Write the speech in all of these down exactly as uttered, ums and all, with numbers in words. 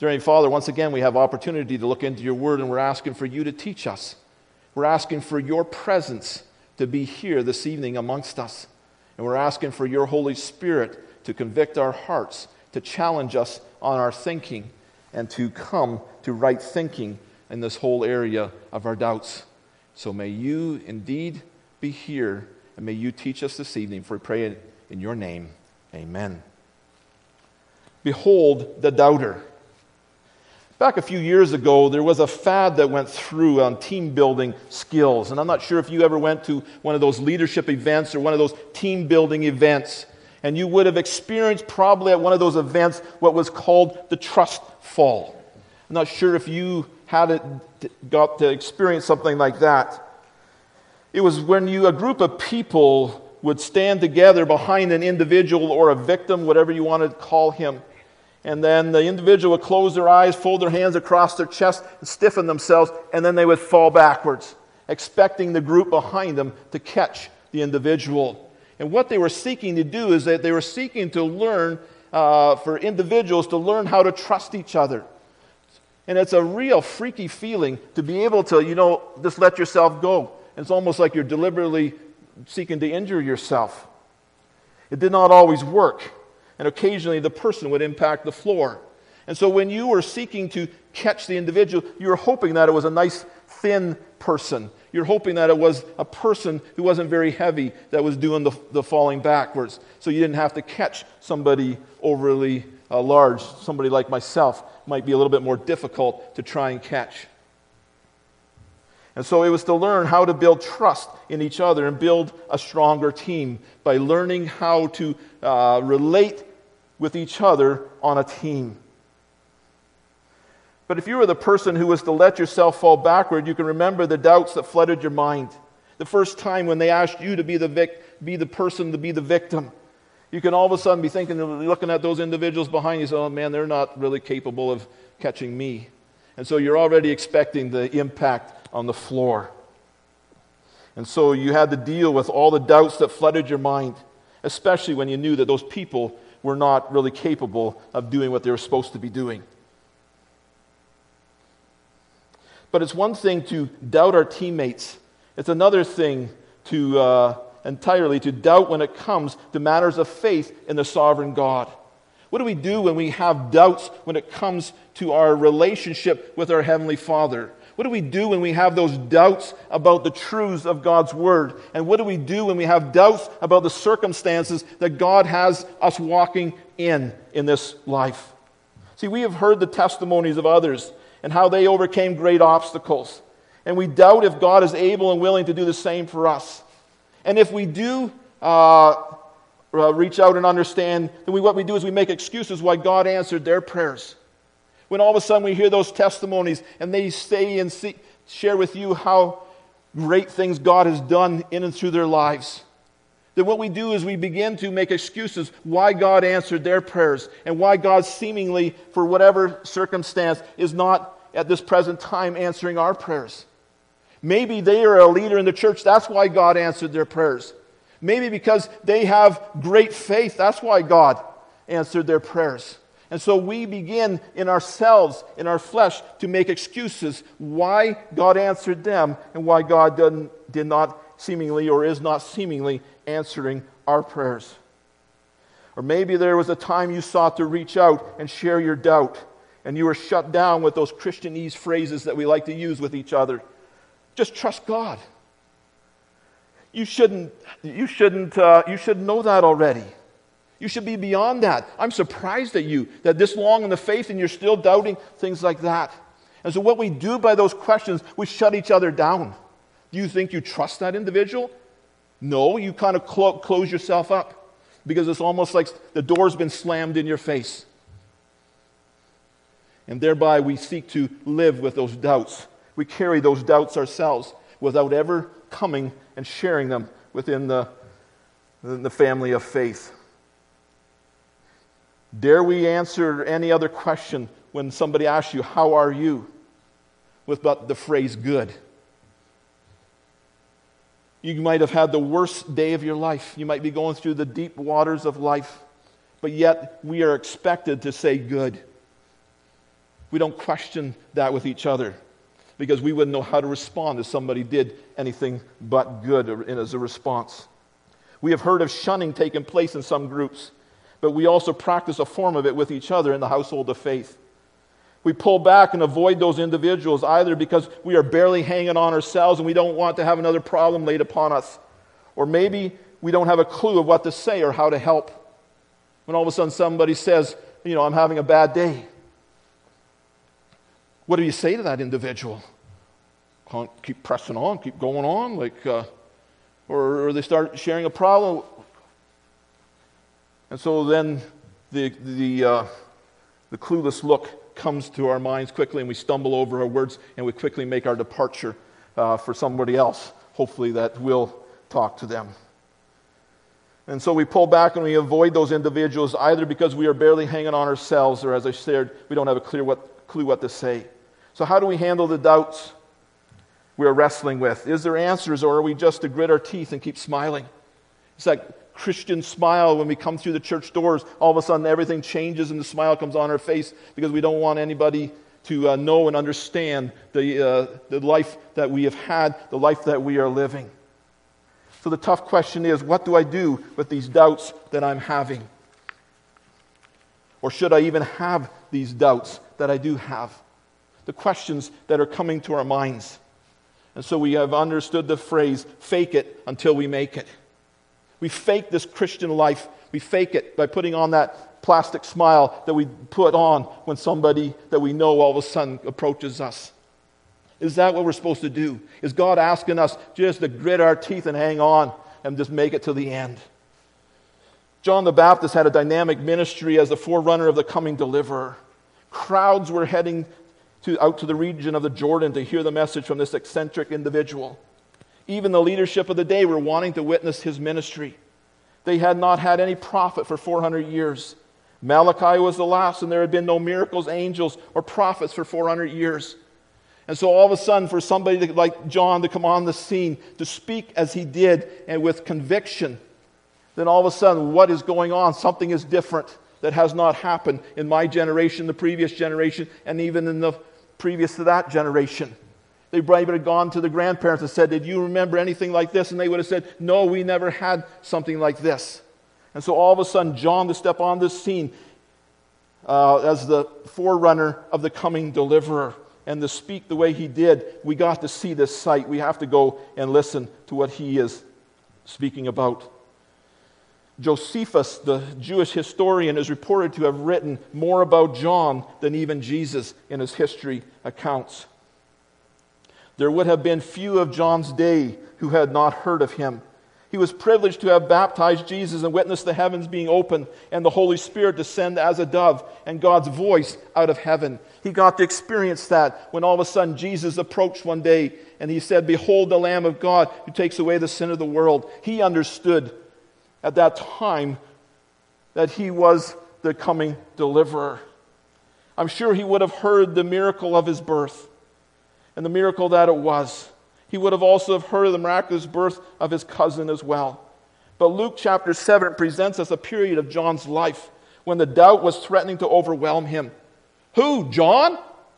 Dear Heavenly Father, once again, we have opportunity to look into your word, and we're asking for you to teach us. We're asking for your presence to be here this evening amongst us. And we're asking for your Holy Spirit to convict our hearts, to challenge us on our thinking, and to come to right thinking in this whole area of our doubts. So may you indeed be here, and may you teach us this evening, for we pray in, in your name. Amen. Behold the doubter. Back a few years ago, there was a fad that went through on team building skills. And I'm not sure if you ever went to one of those leadership events or one of those team building events. And you would have experienced probably at one of those events what was called the trust fall. I'm not sure if you had it, got to experience something like that. It was when you, a group of people would stand together behind an individual or a victim, whatever you want to call him. And then the individual would close their eyes, fold their hands across their chest, and stiffen themselves, and then they would fall backwards, expecting the group behind them to catch the individual. And what they were seeking to do is that they were seeking to learn, uh, for individuals to learn how to trust each other. And it's a real freaky feeling to be able to, you know, just let yourself go. It's almost like you're deliberately seeking to injure yourself. It did not always work. And occasionally the person would impact the floor. And so when you were seeking to catch the individual, you were hoping that it was a nice, thin person. You're hoping that it was a person who wasn't very heavy that was doing the, the falling backwards. So you didn't have to catch somebody overly uh, large. Somebody like myself might be a little bit more difficult to try and catch. And so it was to learn how to build trust in each other and build a stronger team by learning how to uh, relate with each other on a team. But if you were the person who was to let yourself fall backward, you can remember the doubts that flooded your mind. The first time when they asked you to be the vic- be the person to be the victim. You can all of a sudden be thinking, looking at those individuals behind you, saying, oh man, they're not really capable of catching me. And so you're already expecting the impact on the floor. And so you had to deal with all the doubts that flooded your mind, especially when you knew that those people were not really capable of doing what they were supposed to be doing. But it's one thing to doubt our teammates. It's another thing to uh, entirely to doubt when it comes to matters of faith in the sovereign God. What do we do when we have doubts when it comes to our relationship with our Heavenly Father? What do we do when we have those doubts about the truths of God's Word? And what do we do when we have doubts about the circumstances that God has us walking in in this life? See, we have heard the testimonies of others and how they overcame great obstacles. And we doubt if God is able and willing to do the same for us. And if we do uh, uh, reach out and understand, then we, what we do is we make excuses why God answered their prayers. When all of a sudden we hear those testimonies and they say and see, share with you how great things God has done in and through their lives, then what we do is we begin to make excuses why God answered their prayers and why God seemingly, for whatever circumstance, is not at this present time answering our prayers. Maybe they are a leader in the church, that's why God answered their prayers. Maybe because they have great faith, that's why God answered their prayers. And so we begin in ourselves, in our flesh, to make excuses why God answered them and why God didn't, did not seemingly or is not seemingly answering our prayers. Or maybe there was a time you sought to reach out and share your doubt, and you were shut down with those Christianese phrases that we like to use with each other. Just trust God. You shouldn't, you shouldn't, uh, you should know that already. You should be beyond that. I'm surprised at you that this long in the faith and you're still doubting things like that. And so what we do by those questions, we shut each other down. Do you think you trust that individual? No, you kind of clo- close yourself up because it's almost like the door's been slammed in your face. And thereby we seek to live with those doubts. We carry those doubts ourselves without ever coming and sharing them within the, within the family of faith. Dare we answer any other question when somebody asks you, how are you? With but the phrase good. You might have had the worst day of your life. You might be going through the deep waters of life. But yet we are expected to say good. We don't question that with each other because we wouldn't know how to respond if somebody did anything but good as a response. We have heard of shunning taking place in some groups, but we also practice a form of it with each other in the household of faith. We pull back and avoid those individuals either because we are barely hanging on ourselves and we don't want to have another problem laid upon us, or maybe we don't have a clue of what to say or how to help. When all of a sudden somebody says, you know, I'm having a bad day. What do you say to that individual? Can't keep pressing on, keep going on, like, uh, or, or they start sharing a problem. And so then the the uh, the clueless look comes to our minds quickly, and we stumble over our words, and we quickly make our departure uh, for somebody else, hopefully that will talk to them. And so we pull back and we avoid those individuals either because we are barely hanging on ourselves, or as I said, we don't have a clear what, clue what to say. So how do we handle the doubts we are wrestling with? Is there answers, or are we just to grit our teeth and keep smiling? It's that Christian smile when we come through the church doors. All of a sudden everything changes and the smile comes on our face because we don't want anybody to uh, know and understand the, uh, the life that we have had, the life that we are living. So the tough question is, what do I do with these doubts that I'm having? Or should I even have these doubts that I do have? The questions that are coming to our minds. And so we have understood the phrase, fake it until we make it. We fake this Christian life. We fake it by putting on that plastic smile that we put on when somebody that we know all of a sudden approaches us. Is that what we're supposed to do? Is God asking us just to grit our teeth and hang on and just make it to the end? John the Baptist had a dynamic ministry as the forerunner of the coming deliverer. Crowds were heading to, out to the region of the Jordan to hear the message from this eccentric individual. Even the leadership of the day were wanting to witness his ministry. They had not had any prophet for four hundred years. Malachi was the last, and there had been no miracles, angels, or prophets for four hundred years. And so all of a sudden, for somebody to, like John to come on the scene, to speak as he did and with conviction, then all of a sudden, what is going on? Something is different that has not happened in my generation, the previous generation, and even in the previous to that generation. They might have gone to the grandparents and said, did you remember anything like this? And they would have said, no, we never had something like this. And so all of a sudden, John to step on this scene uh, as the forerunner of the coming deliverer, and to speak the way he did, we got to see this sight. We have to go and listen to what he is speaking about. Josephus, the Jewish historian, is reported to have written more about John than even Jesus in his history accounts. There would have been few of John's day who had not heard of him. He was privileged to have baptized Jesus and witnessed the heavens being opened and the Holy Spirit descend as a dove and God's voice out of heaven. He got to experience that when all of a sudden Jesus approached one day and he said, behold the Lamb of God who takes away the sin of the world. He understood at that time that he was the coming deliverer. I'm sure he would have heard the miracle of his birth and the miracle that it was. He would have also have heard of the miraculous birth of his cousin as well. But Luke chapter seven presents us a period of John's life when the doubt was threatening to overwhelm him. Who? John?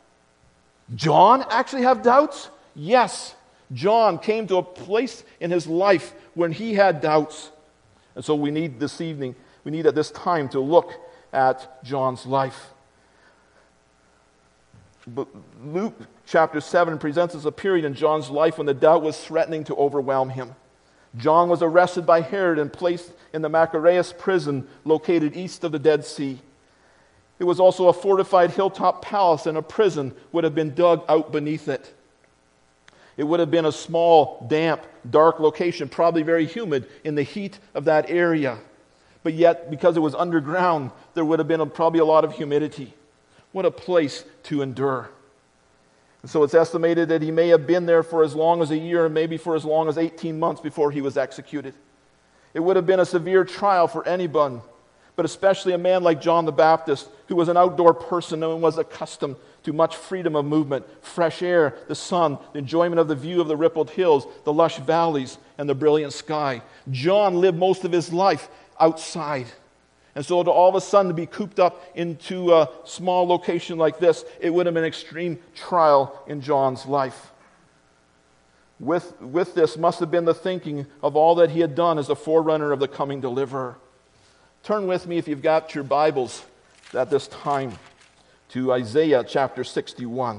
John actually have doubts? Yes. John came to a place in his life when he had doubts. And so we need this evening, we need at this time to look at John's life. But Luke chapter seven presents us a period in John's life when the doubt was threatening to overwhelm him. John was arrested by Herod and placed in the Machaerus prison located east of the Dead Sea. It was also a fortified hilltop palace, and a prison would have been dug out beneath it. It would have been a small, damp, dark location, probably very humid in the heat of that area. But yet, because it was underground, there would have been a, probably a lot of humidity. What a place to endure. And so it's estimated that he may have been there for as long as a year and maybe for as long as eighteen months before he was executed. It would have been a severe trial for anyone, but especially a man like John the Baptist, who was an outdoor person and was accustomed to much freedom of movement, fresh air, the sun, the enjoyment of the view of the rippled hills, the lush valleys, and the brilliant sky. John lived most of his life outside. And so to all of a sudden be cooped up into a small location like this, it would have been an extreme trial in John's life. With, with this must have been the thinking of all that he had done as a forerunner of the coming deliverer. Turn with me, if you've got your Bibles at this time, to Isaiah chapter sixty-one.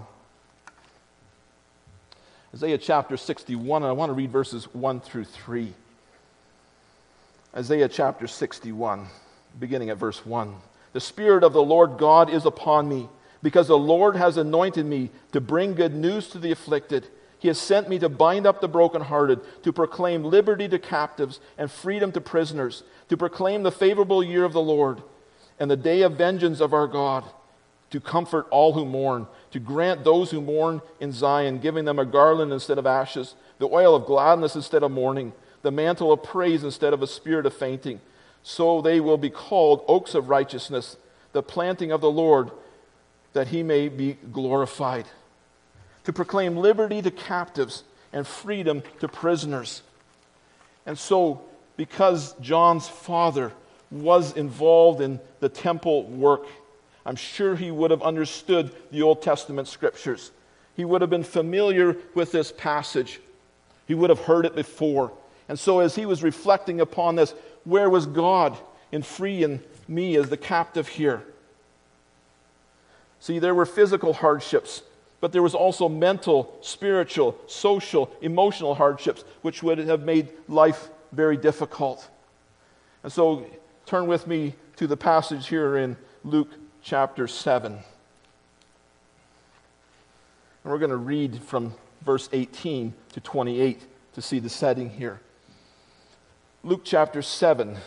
Isaiah chapter sixty-one, and I want to read verses one through three. Isaiah chapter sixty-one, beginning at verse one. The Spirit of the Lord God is upon me, because the Lord has anointed me to bring good news to the afflicted. He has sent me to bind up the brokenhearted, to proclaim liberty to captives and freedom to prisoners, to proclaim the favorable year of the Lord and the day of vengeance of our God, to comfort all who mourn, to grant those who mourn in Zion, giving them a garland instead of ashes, the oil of gladness instead of mourning, the mantle of praise instead of a spirit of fainting. So they will be called oaks of righteousness, the planting of the Lord, that he may be glorified. To proclaim liberty to captives and freedom to prisoners. And so, because John's father was involved in the temple work, I'm sure he would have understood the Old Testament scriptures. He would have been familiar with this passage. He would have heard it before. And so as he was reflecting upon this, where was God in freeing me as the captive here? See, there were physical hardships, but there was also mental, spiritual, social, emotional hardships, which would have made life very difficult. And so turn with me to the passage here in Luke chapter seven. And we're going to read from verse eighteen to twenty-eight to see the setting here. Luke chapter seven,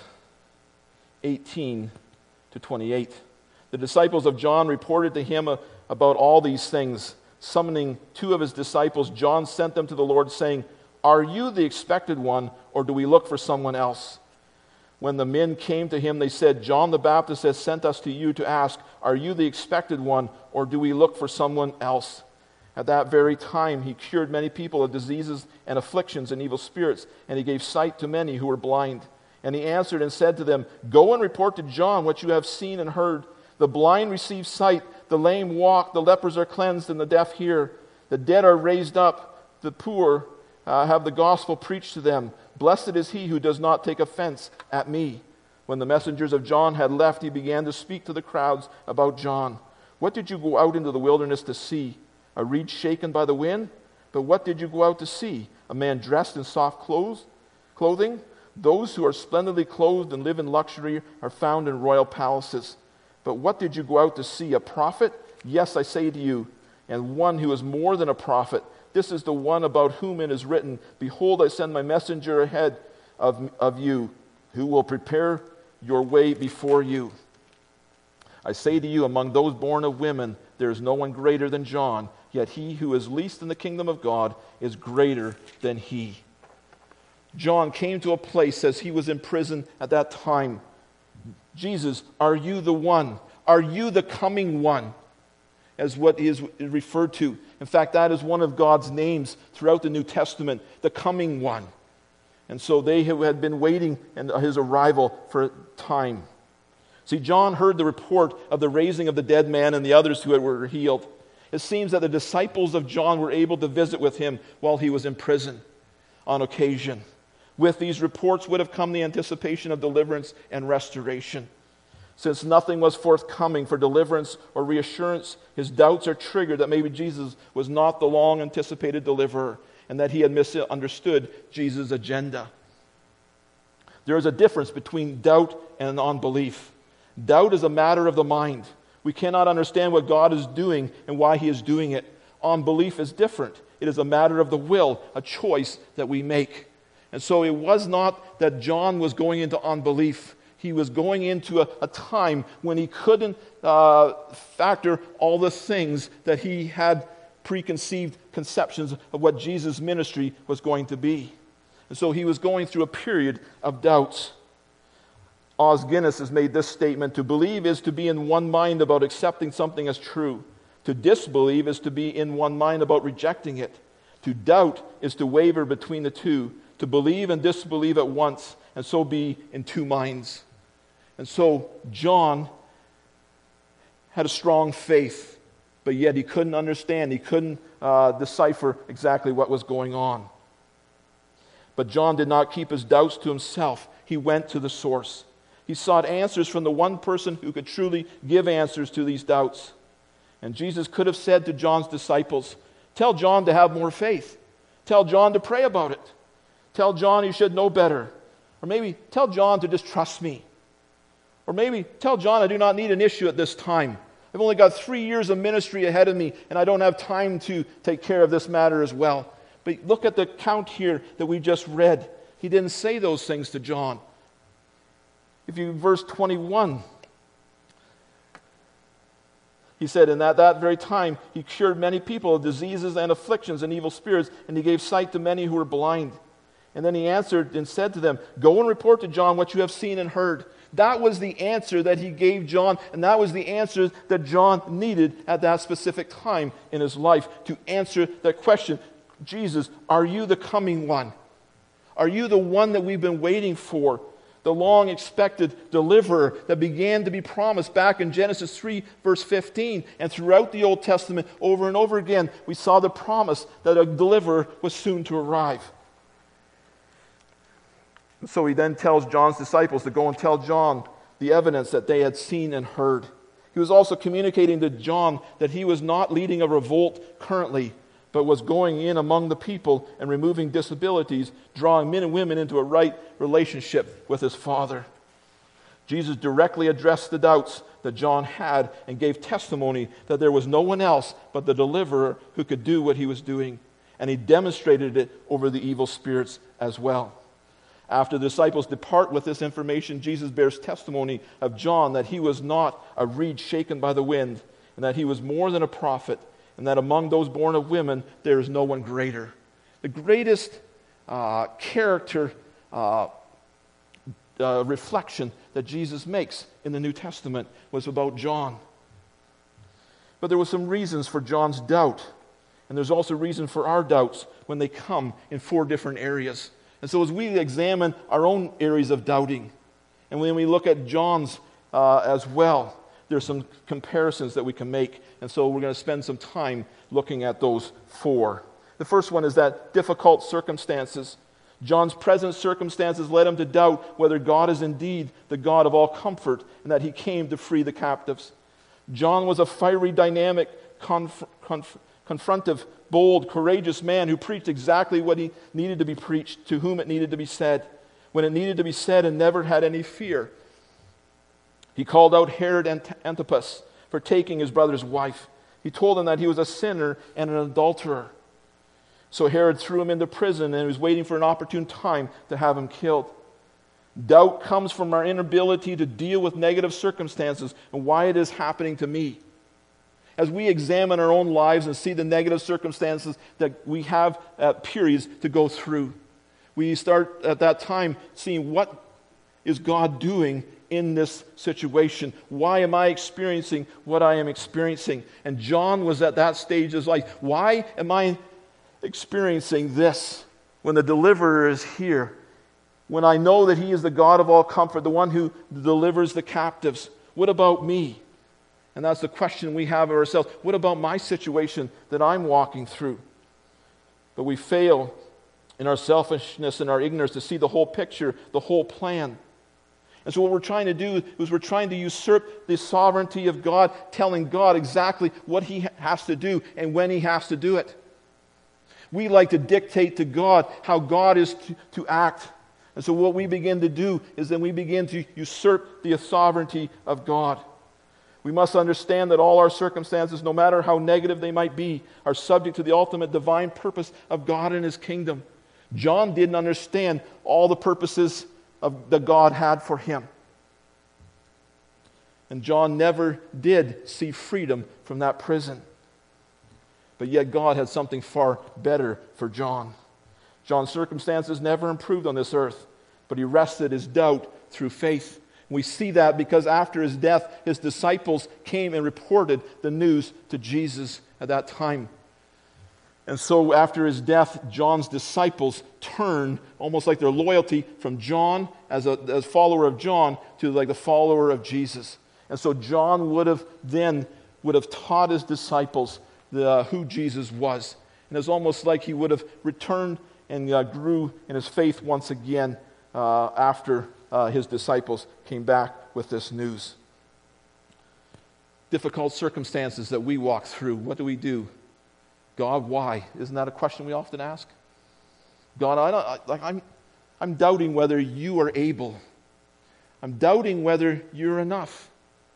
eighteen to twenty-eight. The disciples of John reported to him about all these things. Summoning two of his disciples, John sent them to the Lord, saying, "Are you the expected one, or do we look for someone else?" When the men came to him, they said, "John the Baptist has sent us to you to ask, are you the expected one, or do we look for someone else?" At that very time, he cured many people of diseases and afflictions and evil spirits, and he gave sight to many who were blind. And he answered and said to them, "Go and report to John what you have seen and heard. The blind receive sight, the lame walk, the lepers are cleansed, and the deaf hear. The dead are raised up, the poor uh, have the gospel preached to them. Blessed is he who does not take offense at me." When the messengers of John had left, he began to speak to the crowds about John. "What did you go out into the wilderness to see? A reed shaken by the wind? But what did you go out to see? A man dressed in soft clothes, clothing? Those who are splendidly clothed and live in luxury are found in royal palaces. But what did you go out to see? A prophet? Yes, I say to you, and one who is more than a prophet. This is the one about whom it is written, 'Behold, I send my messenger ahead of, of you, who will prepare your way before you.' I say to you, among those born of women, there is no one greater than John, yet he who is least in the kingdom of God is greater than he." John came to a place as he was in prison at that time. "Jesus, are you the one? Are you the coming one?" As what is referred to. In fact, that is one of God's names throughout the New Testament, the coming one. And so they had been waiting in his arrival for a time. See, John heard the report of the raising of the dead man and the others who were healed. It seems that the disciples of John were able to visit with him while he was in prison on occasion. With these reports would have come the anticipation of deliverance and restoration. Since nothing was forthcoming for deliverance or reassurance, his doubts are triggered that maybe Jesus was not the long-anticipated deliverer and that he had misunderstood Jesus' agenda. There is a difference between doubt and unbelief. Doubt is a matter of the mind. We cannot understand what God is doing and why he is doing it. Unbelief is different. It is a matter of the will, a choice that we make. And so it was not that John was going into unbelief. He was going into a, a time when he couldn't uh, factor all the things that he had preconceived conceptions of what Jesus' ministry was going to be. And so he was going through a period of doubts. Os Guinness has made this statement: "To believe is to be in one mind about accepting something as true. To disbelieve is to be in one mind about rejecting it. To doubt is to waver between the two. To believe and disbelieve at once, and so be in two minds." And so John had a strong faith, but yet he couldn't understand, he couldn't uh, decipher exactly what was going on. But John did not keep his doubts to himself. He went to the source. He sought answers from the one person who could truly give answers to these doubts. And Jesus could have said to John's disciples, tell John to have more faith. Tell John to pray about it. Tell John he should know better. Or maybe tell John to just trust me. Or maybe tell John I do not need an issue at this time. I've only got three years of ministry ahead of me, and I don't have time to take care of this matter as well. But look at the account here that we just read. He didn't say those things to John. If you, verse twenty-one, he said, and at that very time he cured many people of diseases and afflictions and evil spirits, and he gave sight to many who were blind. And then he answered and said to them, go and report to John what you have seen and heard. That was the answer that he gave John, and that was the answer that John needed at that specific time in his life to answer that question. Jesus, are you the coming one? Are you the one that we've been waiting for? The long-expected deliverer that began to be promised back in Genesis three, verse fifteen. And throughout the Old Testament, over and over again, we saw the promise that a deliverer was soon to arrive. So he then tells John's disciples to go and tell John the evidence that they had seen and heard. He was also communicating to John that he was not leading a revolt currently, but was going in among the people and removing disabilities, drawing men and women into a right relationship with his Father. Jesus directly addressed the doubts that John had and gave testimony that there was no one else but the deliverer who could do what he was doing. And he demonstrated it over the evil spirits as well. After the disciples depart with this information, Jesus bears testimony of John that he was not a reed shaken by the wind, and that he was more than a prophet, and that among those born of women, there is no one greater. The greatest uh, character uh, uh, reflection that Jesus makes in the New Testament was about John. But there were some reasons for John's doubt, and there's also reason for our doubts when they come in four different areas. And so as we examine our own areas of doubting, and when we look at John's uh, as well, there's some comparisons that we can make. And so we're going to spend some time looking at those four. The first one is that difficult circumstances. John's present circumstances led him to doubt whether God is indeed the God of all comfort and that he came to free the captives. John was a fiery, dynamic, conf- conf- confrontive, bold, courageous man who preached exactly what he needed to be preached, to whom it needed to be said, when it needed to be said, and never had any fear. He called out Herod Antipas for taking his brother's wife. He told him that he was a sinner and an adulterer. So Herod threw him into prison and was waiting for an opportune time to have him killed. Doubt comes from our inability to deal with negative circumstances and why it is happening to me. As we examine our own lives and see the negative circumstances that we have at periods to go through, we start at that time seeing what is God doing in this situation. Why am I experiencing what I am experiencing? And John was at that stage of his life. Why am I experiencing this when the deliverer is here? When I know that he is the God of all comfort, the one who delivers the captives. What about me? And that's the question we have of ourselves. What about my situation that I'm walking through? But we fail in our selfishness and our ignorance to see the whole picture, the whole plan. And so what we're trying to do is we're trying to usurp the sovereignty of God, telling God exactly what he has to do and when he has to do it. We like to dictate to God how God is to, to act. And so what we begin to do is then we begin to usurp the sovereignty of God. We must understand that all our circumstances, no matter how negative they might be, are subject to the ultimate divine purpose of God and his kingdom. John didn't understand all the purposes of that God had for him. And John never did see freedom from that prison. But yet God had something far better for John. John's circumstances never improved on this earth, but he rested his doubt through faith. We see that because after his death, his disciples came and reported the news to Jesus at that time. And so after his death, John's disciples turned, almost like their loyalty from John as a as follower of John to like the follower of Jesus. And so John would have then would have taught his disciples the, who Jesus was. And it's almost like he would have returned and uh, grew in his faith once again uh, after uh, his disciples came back with this news. Difficult circumstances that we walk through. What do we do? God, why? Isn't that a question we often ask? God, I don't, I, like I'm, I'm doubting whether you are able. I'm doubting whether you're enough.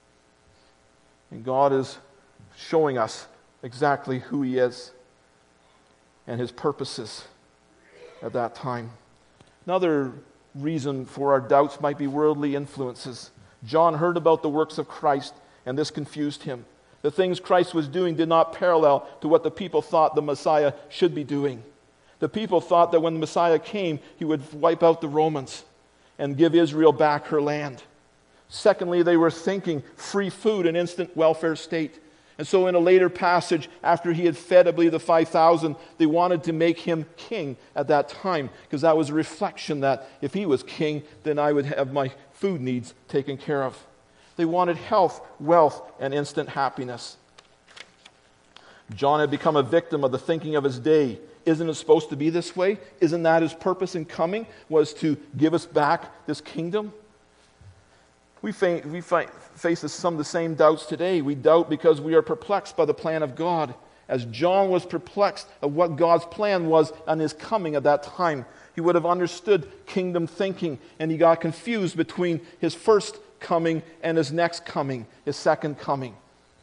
And God is showing us exactly who He is and His purposes at that time. Another reason for our doubts might be worldly influences. John heard about the works of Christ, and this confused him. The things Christ was doing did not parallel to what the people thought the Messiah should be doing. The people thought that when the Messiah came, He would wipe out the Romans and give Israel back her land. Secondly, they were thinking free food and instant welfare state. And so in a later passage, after He had fed, I believe, the five thousand, they wanted to make Him king at that time, because that was a reflection that if He was king, then I would have my food needs taken care of. They wanted health, wealth, and instant happiness. John had become a victim of the thinking of his day. Isn't it supposed to be this way? Isn't that His purpose in coming, was to give us back this kingdom? We, fa- we fa- face some of the same doubts today. We doubt because we are perplexed by the plan of God. As John was perplexed of what God's plan was on His coming at that time, he would have understood kingdom thinking, and he got confused between His first coming and His next coming, His second coming.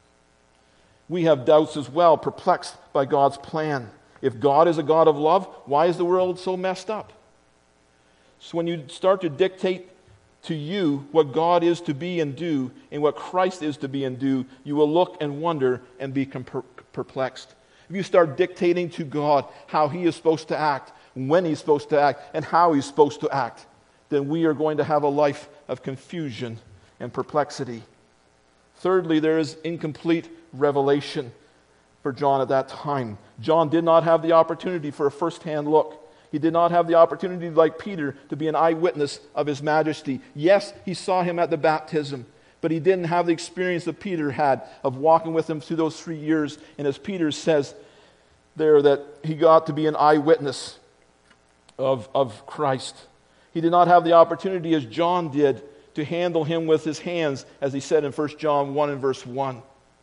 We have doubts as well, perplexed by God's plan. If God is a God of love, why is the world so messed up? So when you start to dictate to you what God is to be and do and what Christ is to be and do, you will look and wonder and be perplexed. If you start dictating to God how He is supposed to act, when He's supposed to act, and how He's supposed to act, then we are going to have a life of confusion and perplexity. Thirdly, there is incomplete revelation for John at that time. John did not have the opportunity for a first-hand look. He did not have the opportunity, like Peter, to be an eyewitness of His majesty. Yes, he saw Him at the baptism, but he didn't have the experience that Peter had of walking with Him through those three years. And as Peter says there, that he got to be an eyewitness of, of Christ. He did not have the opportunity, as John did, to handle Him with his hands, as he said in First John one and verse one.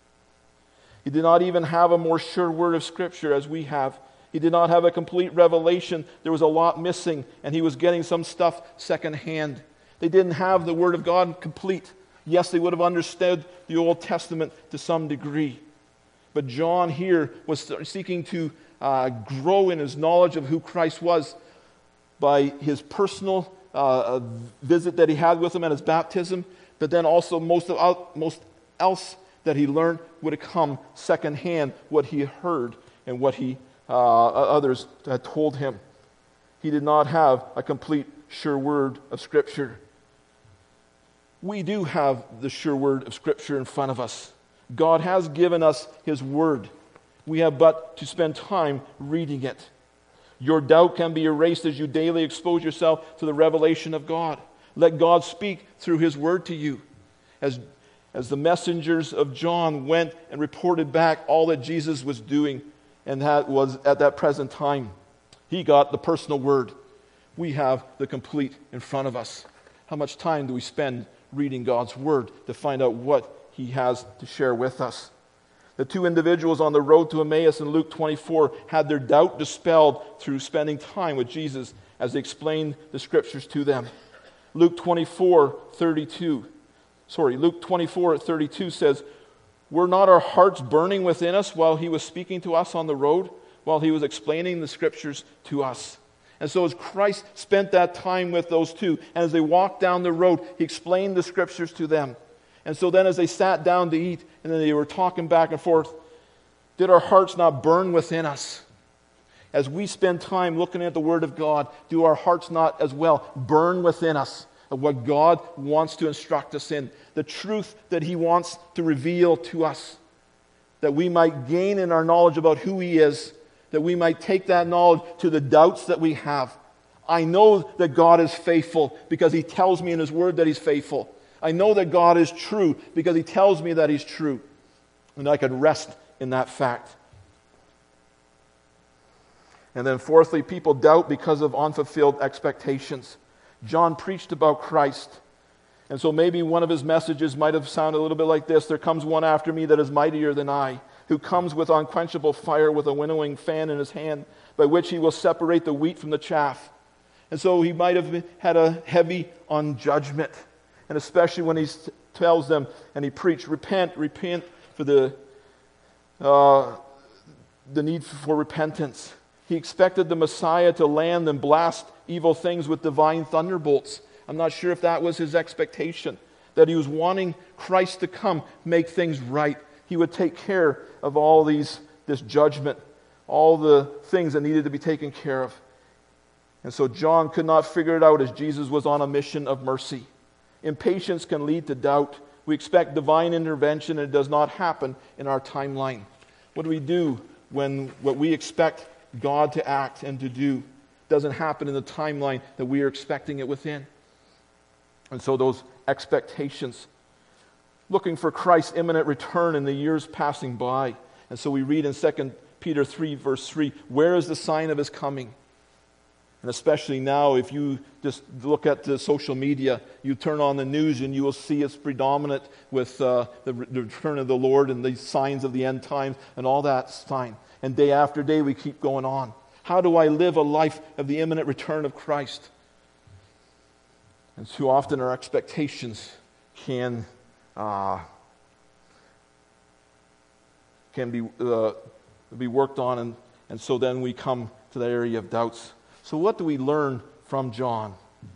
He did not even have a more sure word of Scripture as we have. He did not have a complete revelation. There was a lot missing, and he was getting some stuff secondhand. They didn't have the Word of God complete. Yes, they would have understood the Old Testament to some degree. But John here was seeking to uh, grow in his knowledge of who Christ was by his personal uh, visit that he had with Him at His baptism, but then also most of most else that he learned would have come secondhand, what he heard and what he uh, others had told him. He did not have a complete sure word of Scripture. We do have the sure word of Scripture in front of us. God has given us His Word. We have but to spend time reading it. Your doubt can be erased as you daily expose yourself to the revelation of God. Let God speak through His Word to you. As, as the messengers of John went and reported back all that Jesus was doing and that was at that present time, he got the personal Word. We have the complete in front of us. How much time do we spend reading God's Word to find out what He has to share with us? The two individuals on the road to Emmaus in Luke twenty-four had their doubt dispelled through spending time with Jesus as they explained the Scriptures to them. Luke twenty-four thirty-two. Sorry, Luke twenty-four thirty-two says, "Were not our hearts burning within us while He was speaking to us on the road, while He was explaining the Scriptures to us?" And so as Christ spent that time with those two, and as they walked down the road, He explained the Scriptures to them. And so then as they sat down to eat, and then they were talking back and forth, did our hearts not burn within us? As we spend time looking at the Word of God, do our hearts not as well burn within us of what God wants to instruct us in, the truth that He wants to reveal to us, that we might gain in our knowledge about who He is, that we might take that knowledge to the doubts that we have. I know that God is faithful because He tells me in His Word that He's faithful. I know that God is true because He tells me that He's true. And I can rest in that fact. And then fourthly, people doubt because of unfulfilled expectations. John preached about Christ. And so maybe one of his messages might have sounded a little bit like this: there comes one after me that is mightier than I, who comes with unquenchable fire, with a winnowing fan in his hand, by which he will separate the wheat from the chaff. And so he might have had a heavy on judgment. And especially when he tells them, and he preached, repent, repent for the, uh, the need for repentance. He expected the Messiah to land and blast evil things with divine thunderbolts. I'm not sure if that was his expectation, that he was wanting Christ to come, make things right. He would take care of all these, this judgment, all the things that needed to be taken care of. And so John could not figure it out as Jesus was on a mission of mercy. Impatience can lead to doubt. We expect divine intervention, and it does not happen in our timeline. What do we do when what we expect God to act and to do doesn't happen in the timeline that we are expecting it within? And so those expectations, looking for Christ's imminent return in the years passing by. And so we read in Second Peter three, verse three, where is the sign of His coming? And especially now, if you just look at the social media, you turn on the news and you will see it's predominant with uh, the, the return of the Lord and the signs of the end times and all that sign. And day after day we keep going on. How do I live a life of the imminent return of Christ? And too often our expectations can uh, can be uh, be worked on, and, and so then we come to the area of doubts. So what do we learn from John?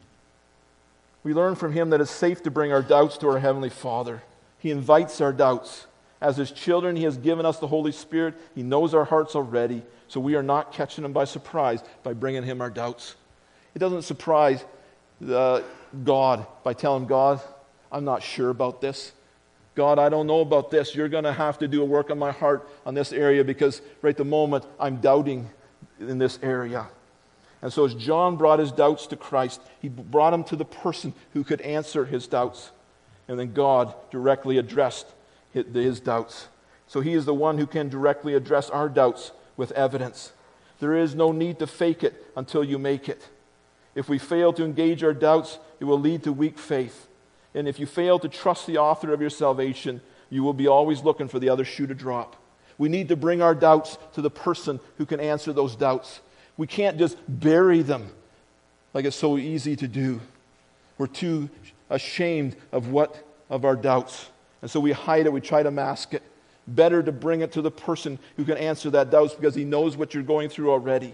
We learn from him that it's safe to bring our doubts to our Heavenly Father. He invites our doubts. As His children, He has given us the Holy Spirit. He knows our hearts already, so we are not catching Him by surprise by bringing Him our doubts. It doesn't surprise uh, God by telling God, I'm not sure about this. God, I don't know about this. You're going to have to do a work on my heart on this area because right at the moment I'm doubting in this area. And so as John brought his doubts to Christ, he brought them to the person who could answer his doubts. And then God directly addressed his doubts. So He is the one who can directly address our doubts with evidence. There is no need to fake it until you make it. If we fail to engage our doubts, it will lead to weak faith. And if you fail to trust the author of your salvation, you will be always looking for the other shoe to drop. We need to bring our doubts to the person who can answer those doubts. We can't just bury them like it's so easy to do. We're too ashamed of what of our doubts. And so we hide it, we try to mask it. Better to bring it to the person who can answer that doubts because he knows what you're going through already.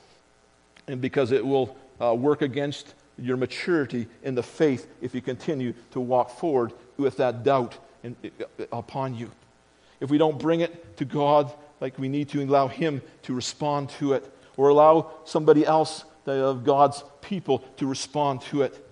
And because it will uh, work against your maturity in the faith if you continue to walk forward with that doubt in, uh, upon you. If we don't bring it to God like we need to, allow Him to respond to it, or allow somebody else of God's people to respond to it,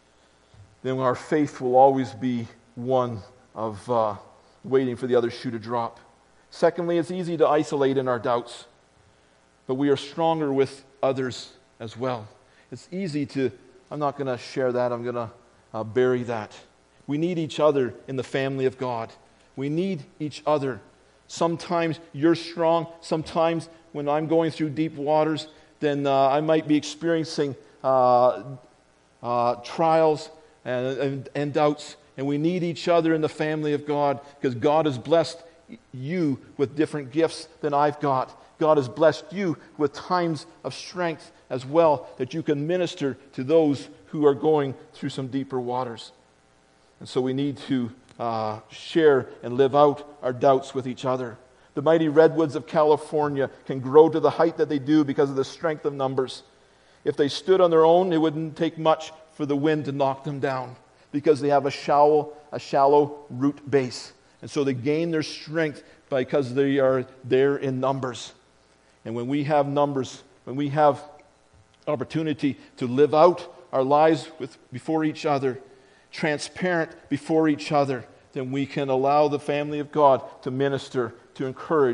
then our faith will always be one of uh, waiting for the other shoe to drop. Secondly, it's easy to isolate in our doubts, but we are stronger with others as well. It's easy to, I'm not going to share that, I'm going to uh, bury that. We need each other in the family of God. We need each other. Sometimes you're strong, sometimes when I'm going through deep waters, then uh, I might be experiencing uh, uh, trials and, and, and doubts. And we need each other in the family of God because God has blessed you with different gifts than I've got. God has blessed you with times of strength as well that you can minister to those who are going through some deeper waters. And so we need to uh, share and live out our doubts with each other. The mighty redwoods of California can grow to the height that they do because of the strength of numbers. If they stood on their own, it wouldn't take much for the wind to knock them down because they have a shallow, a shallow root base. And so they gain their strength because they are there in numbers. And when we have numbers, when we have opportunity to live out our lives with, before each other, transparent before each other, then we can allow the family of God to minister, to encourage,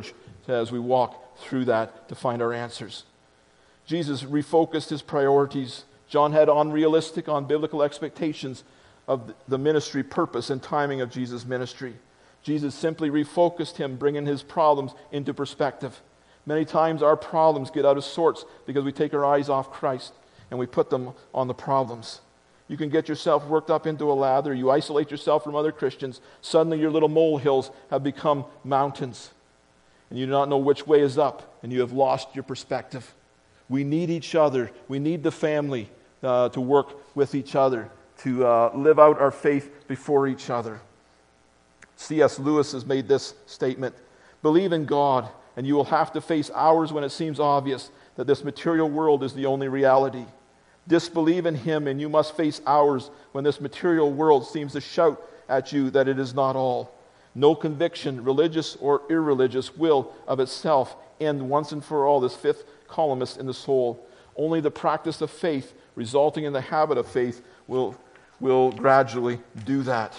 as we walk through that to find our answers. Jesus refocused his priorities. John had unrealistic, unbiblical expectations of the ministry purpose and timing of Jesus' ministry. Jesus simply refocused him, bringing his problems into perspective. Many times our problems get out of sorts because we take our eyes off Christ and we put them on the problems. You can get yourself worked up into a lather. You isolate yourself from other Christians. Suddenly your little molehills have become mountains. And you do not know which way is up, and you have lost your perspective. We need each other. We need the family uh, to work with each other, to uh, live out our faith before each other. C S Lewis has made this statement: believe in God, and you will have to face hours when it seems obvious that this material world is the only reality. Disbelieve in Him, and you must face hours when this material world seems to shout at you that it is not all. No conviction, religious or irreligious, will of itself end once and for all this fifth columnist in the soul. Only the practice of faith, resulting in the habit of faith, will, will gradually do that.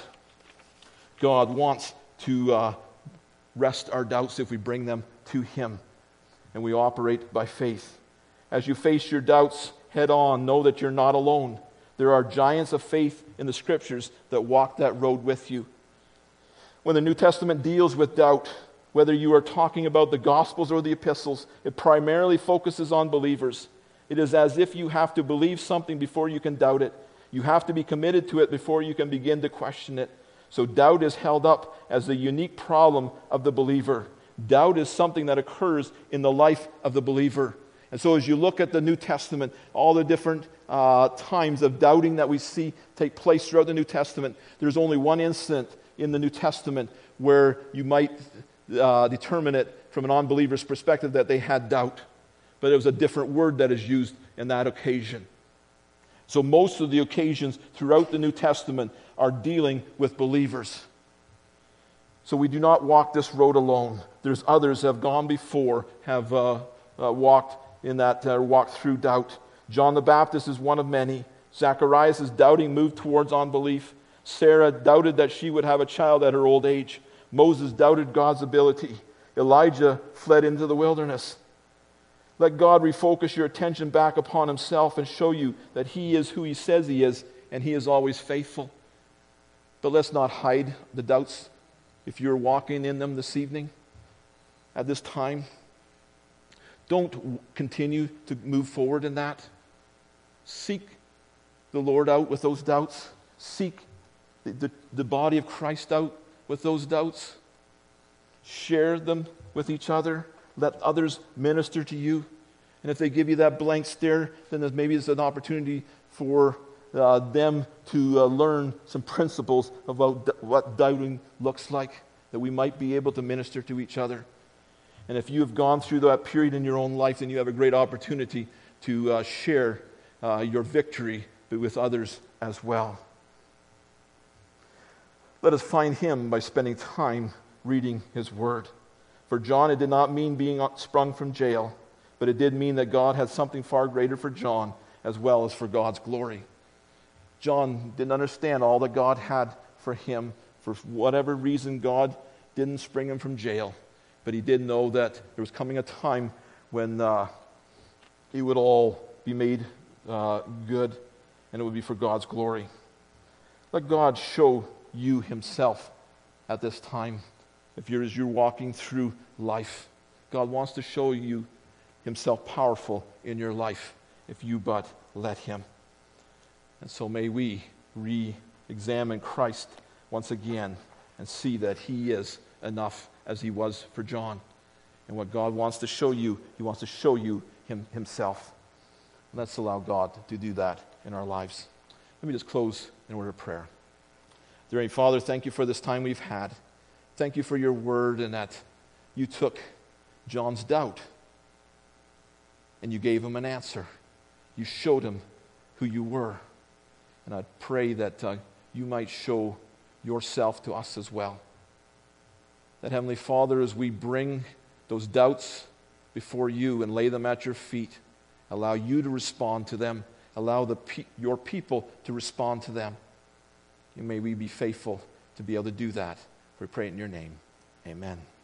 God wants to uh, rest our doubts if we bring them to Him, and we operate by faith. As you face your doubts head on, know that you're not alone. There are giants of faith in the Scriptures that walk that road with you. When the New Testament deals with doubt, whether you are talking about the Gospels or the Epistles, it primarily focuses on believers. It is as if you have to believe something before you can doubt it. You have to be committed to it before you can begin to question it. So doubt is held up as the unique problem of the believer. Doubt is something that occurs in the life of the believer. And so as you look at the New Testament, all the different uh, times of doubting that we see take place throughout the New Testament, there's only one incident in the New Testament where you might uh, determine it from an unbeliever's perspective that they had doubt. But it was a different word that is used in that occasion. So most of the occasions throughout the New Testament are dealing with believers. So we do not walk this road alone. There's others that have gone before, have uh, uh, walked in that, uh, walked through doubt. John the Baptist is one of many. Zacharias' doubting moved towards unbelief. Sarah doubted that she would have a child at her old age. Moses doubted God's ability. Elijah fled into the wilderness. Let God refocus your attention back upon Himself and show you that He is who He says He is, and He is always faithful. But let's not hide the doubts if you're walking in them this evening, at this time. Don't continue to move forward in that. Seek the Lord out with those doubts. Seek the, the, the body of Christ out with those doubts. Share them with each other. Let others minister to you. And if they give you that blank stare, then there's, maybe it's an opportunity for uh, them to uh, learn some principles about d- what doubting looks like, that we might be able to minister to each other. And if you have gone through that period in your own life, then you have a great opportunity to uh, share uh, your victory with others as well. Let us find Him by spending time reading His Word. For John, it did not mean being sprung from jail, but it did mean that God had something far greater for John as well as for God's glory. John didn't understand all that God had for him. For whatever reason, God didn't spring him from jail. But he did know that there was coming a time when uh, it would all be made uh, good, and it would be for God's glory. Let God show you Himself at this time. If you're as you're walking through life, God wants to show you Himself powerful in your life if you but let Him. And so may we re-examine Christ once again and see that He is enough as He was for John. And what God wants to show you, He wants to show you him, Himself. And let's allow God to do that in our lives. Let me just close in a word of prayer. Dear Heavenly Father, thank You for this time we've had. Thank You for Your word, and that You took John's doubt and You gave him an answer. You showed him who You were. And I pray that uh, You might show Yourself to us as well. That, Heavenly Father, as we bring those doubts before You and lay them at Your feet, allow You to respond to them. Allow the pe- Your people to respond to them. And may we be faithful to be able to do that. We pray it in Your name. Amen.